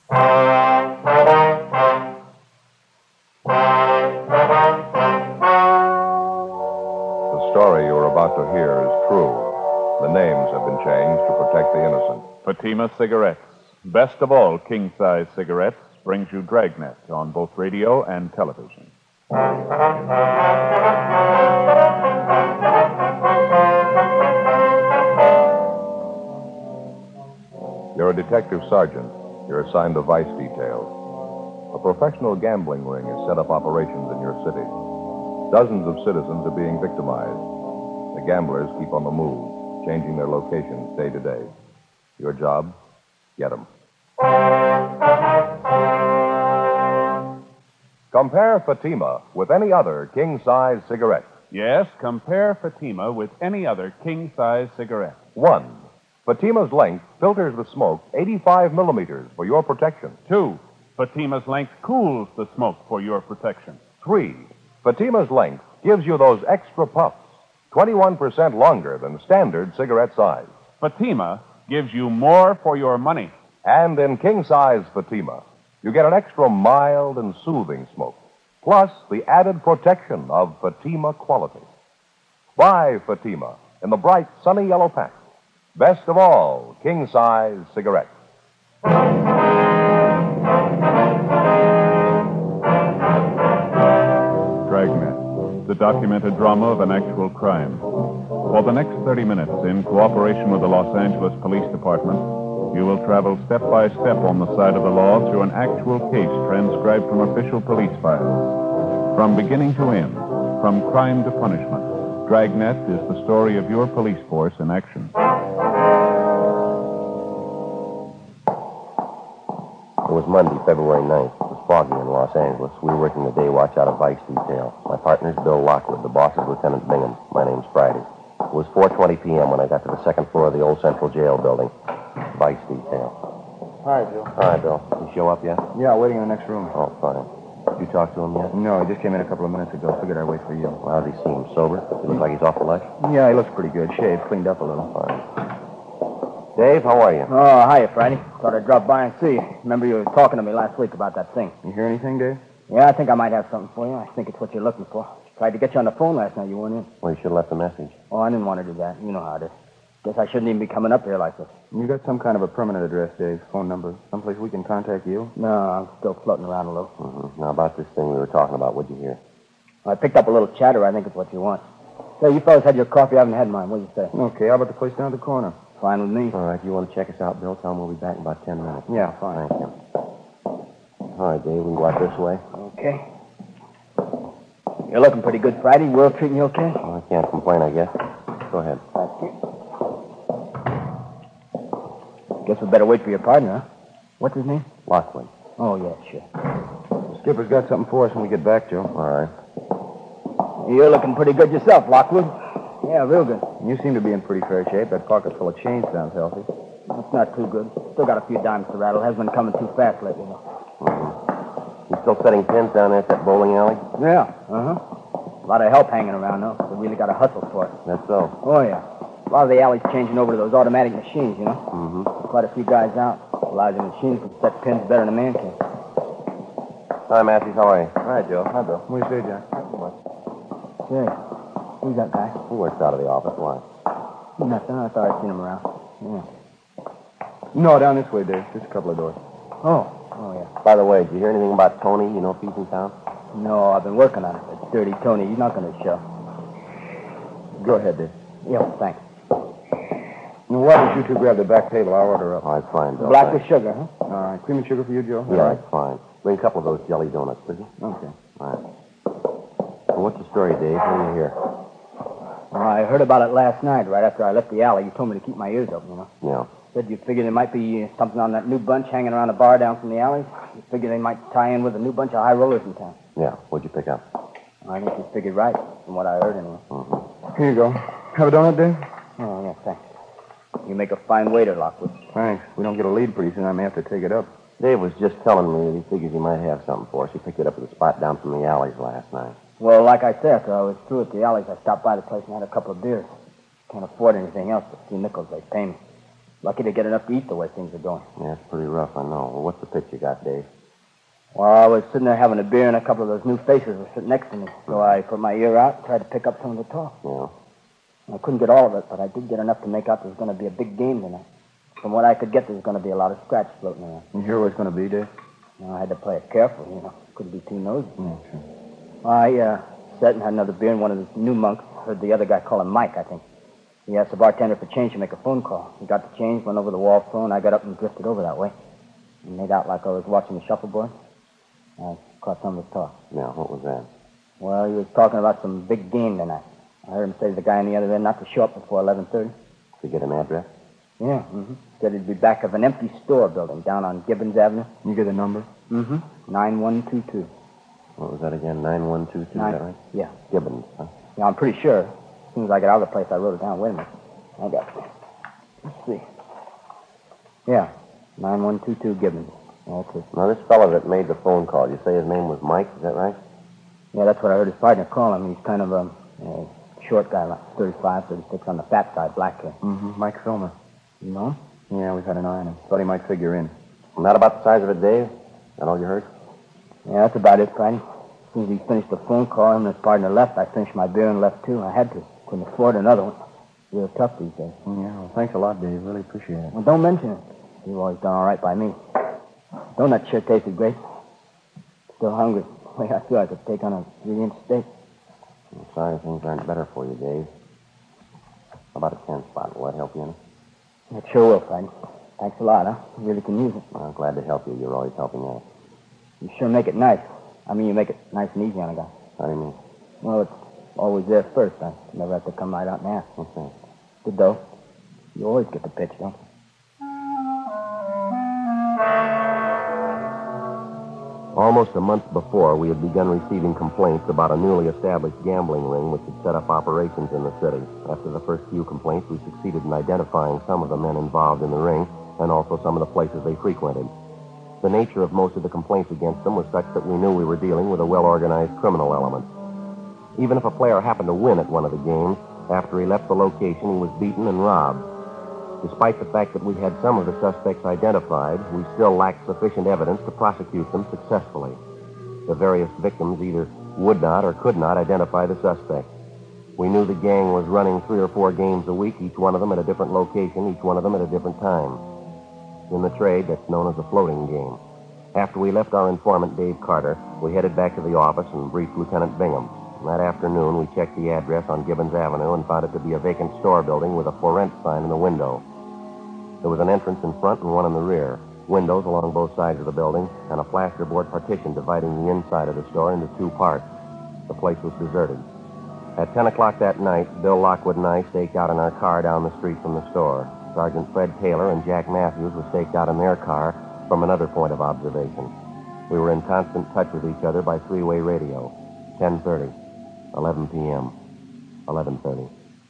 The story you're about to hear is true. The names have been changed to protect the innocent. Fatima Cigarettes. Best of all king-size cigarettes brings you Dragnet on both radio and television. You're a detective sergeant. You're assigned to vice detail. A professional gambling ring has set up operations in your city. Dozens of citizens are being victimized. The gamblers keep on the move, changing their locations day to day. Your job? Get them. Compare Fatima with any other king-size cigarette. Yes, compare Fatima with any other king-size cigarette. 1. Fatima's length filters the smoke 85 millimeters for your protection. 2. Fatima's length cools the smoke for your protection. 3. Fatima's length gives you those extra puffs, 21% longer than standard cigarette size. Fatima gives you more for your money. And in king-size Fatima, you get an extra mild and soothing smoke, plus the added protection of Fatima quality. Buy Fatima in the bright, sunny yellow pack. Best of all, king-size cigarettes. Dragnet, the documented drama of an actual crime. For the next 30 minutes, in cooperation with the Los Angeles Police Department, you will travel step by step on the side of the law through an actual case transcribed from official police files. From beginning to end, from crime to punishment, Dragnet is the story of your police force in action. It was Monday, February 9th. It was foggy in Los Angeles. We were working the day watch out of Vice Detail. My partner's Bill Lockwood. The boss is Lieutenant Bingham. My name's Friday. It was 4:20 p.m. when I got to the second floor of the old Central Jail building. Vice Detail. Hi, Bill. Hi, Bill. You show up yet? Yeah, waiting in the next room. Oh, fine. Did you talk to him yet? No, he just came in a couple of minutes ago. Figured I'd wait for you. Well, how does he seem? Sober? Does he look like he's off the luck? Yeah, he looks pretty good. Shaved, cleaned up a little. Fine. Dave, how are you? Oh, hiya, Friday. Thought I'd drop by and see you. Remember you were talking to me last week about that thing. You hear anything, Dave? Yeah, I think I might have something for you. I think it's what you're looking for. Tried to get you on the phone last night. You weren't in. Well, you should have left a message. Oh, I didn't want to do that. You know how it is. Guess I shouldn't even be coming up here like this. You got some kind of a permanent address, Dave? Phone number? Someplace we can contact you? No, I'm still floating around a little. Mm-hmm. Now, about this thing we were talking about, what'd you hear? I picked up a little chatter. I think it's what you want. Say, you fellas had your coffee. I haven't had mine. What'd you say? Okay, how about the place down at the corner? Fine with me. All right, you want to check us out, Bill? Tell him we'll be back in about 10 minutes. Yeah, fine. Thank you. All right, Dave, we can go out this way. Okay. You're looking pretty good, Friday. World treating you okay? Well, I can't complain, I guess. Go ahead. Thank you. Guess we better wait for your partner, huh? What's his name? Lockwood. Oh, yeah, sure. The skipper's got something for us when we get back, Joe. All right. You're looking pretty good yourself, Lockwood. Yeah, real good. You seem to be in pretty fair shape. That pocket full of change sounds healthy. That's not too good. Still got a few dimes to rattle. Hasn't been coming too fast lately, though. You still setting pins down there at that bowling alley? Yeah, uh-huh. A lot of help hanging around, though. We really got to hustle for it. That's so. Oh, yeah. A lot of the alley's changing over to those automatic machines, you know? Mm-hmm. Quite a few guys out. A lot of the machines can set pins better than a man can. Hi, Matthews. How are you? Hi, Joe. Hi, Bill. What do you say, Jack? Say, who's that guy? He works out of the office. Why? Nothing. I thought I'd seen him around. Yeah. No, down this way, Dave. Just a couple of doors. Oh, yeah. By the way, did you hear anything about Tony? You know if he's in town? No, I've been working on it. It's Dirty Tony. He's not going to show. Go ahead, Dave. Yeah, thanks. Now, why don't you two grab the back table? I'll order up. All right, fine, Bill. Black Thanks. with sugar, huh? All right. Cream and sugar for you, Joe? Yeah, that's fine. Bring a couple of those jelly donuts, will you? Okay. All right. Well, what's the story, Dave? What do you hear? Well, I heard about it last night, right after I left the alley. You told me to keep my ears open, you know. Yeah. Said you figured there might be something on that new bunch hanging around the bar down from the alley. You figured they might tie in with a new bunch of high rollers in town. Yeah. What'd you pick up? I think you figured right, from what I heard anyway. Mm-hmm. Here you go. Have a donut, Dave? Oh, yeah, thanks. You make a fine waiter, Lockwood. Thanks. We don't get a lead pretty soon. I may have to take it up. Dave was just telling me that he figures he might have something for us. He picked it up at the spot down from the alleys last night. Well, like I said, after I was through at the alleys, I stopped by the place and had a couple of beers. Can't afford anything else but a few nickels they pay me. Lucky to get enough to eat the way things are going. Yeah, it's pretty rough, I know. Well, what's the pitch you got, Dave? Well, I was sitting there having a beer, and a couple of those new faces were sitting next to me. So I put my ear out and tried to pick up some of the talk. Yeah. I couldn't get all of it, but I did get enough to make out there was going to be a big game tonight. From what I could get, there was going to be a lot of scratch floating around. You hear what it's going to be, Dave? I had to play it careful, Couldn't be too nosy. Yeah, sure. Well, I sat and had another beer, and one of the new monks heard the other guy call him Mike, I think. He asked the bartender for change to make a phone call. He got the change, went over the wall phone. I got up and drifted over that way. And made out like I was watching the shuffleboard. I caught some of his talk. Yeah, what was that? Well, he was talking about some big game tonight. I heard him say to the guy on the other end not to show up before 11:30. Did you get an address? Yeah, Said he'd be back of an empty store building down on Gibbons Avenue. You get a number? 9122. What was that again? 9122, is that right? Yeah. Gibbons, huh? Yeah, I'm pretty sure. As soon as I get out of the place, I wrote it down. Wait a minute. I got it. Let's see. Yeah, 9122 Gibbons. That's it. Now, this fellow that made the phone call, you say his name was Mike, is that right? Yeah, that's what I heard his partner call him. He's kind of a short guy, like 35, 36 on the fat side, black hair. Mike Filmer. You know him? Yeah, we've had an eye on him. Thought he might figure in. Not about the size of it, Dave? That all you heard? Yeah, that's about it, Friday. As soon as he finished the phone call, him and his partner left. I finished my beer and left, too. I had to. Couldn't afford another one. Real tough these days. Yeah, well, thanks a lot, Dave. Really appreciate it. Well, don't mention it. You've always done all right by me. Donut sure tasted great. Still hungry. The way I feel I could take on a 3-inch steak. I'm sorry things aren't better for you, Dave. How about a 10 spot? Will that help you any? It sure will, Friday. Thanks a lot, huh? You really can use it. Well, I'm glad to help you. You're always helping out. You sure make it nice. I mean, you make it nice and easy on a guy. How do you mean? Well, it's always there first. I never have to come right out and ask. What's that? Good, though. You always get the pitch, don't you? Almost a month before, we had begun receiving complaints about a newly established gambling ring which had set up operations in the city. After the first few complaints, we succeeded in identifying some of the men involved in the ring and also some of the places they frequented. The nature of most of the complaints against them was such that we knew we were dealing with a well-organized criminal element. Even if a player happened to win at one of the games, after he left the location, he was beaten and robbed. Despite the fact that we had some of the suspects identified, we still lacked sufficient evidence to prosecute them successfully. The various victims either would not or could not identify the suspect. We knew the gang was running 3 or 4 games a week, each one of them at a different location, each one of them at a different time. In the trade, that's known as a floating game. After we left our informant, Dave Carter, we headed back to the office and briefed Lieutenant Bingham. That afternoon, we checked the address on Gibbons Avenue and found it to be a vacant store building with a for rent sign in the window. There was an entrance in front and one in the rear, windows along both sides of the building, and a plasterboard partition dividing the inside of the store into 2 parts. The place was deserted. At 10 o'clock that night, Bill Lockwood and I staked out in our car down the street from the store. Sergeant Fred Taylor and Jack Matthews were staked out in their car from another point of observation. We were in constant touch with each other by 3-way radio. 10:30, 11 p.m., 11:30.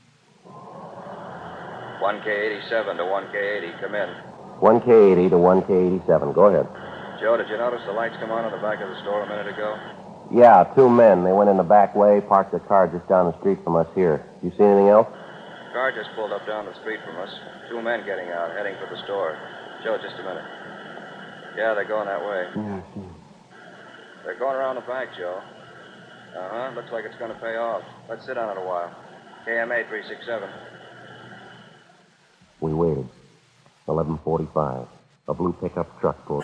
1K87 to 1K80, come in. 1K80 to 1K87. Go ahead. Joe, did you notice the lights come on in the back of the store a minute ago? Yeah, 2 men. They went in the back way, parked their car just down the street from us here. You see anything else? Car just pulled up down the street from us. 2 men getting out, heading for the store. Joe, just a minute. Yeah, they're going that way. Yeah, I see. They're going around the back, Joe. Looks like it's going to pay off. Let's sit on it a while. KMA 367. We waited. 11:45. A blue pickup truck pulled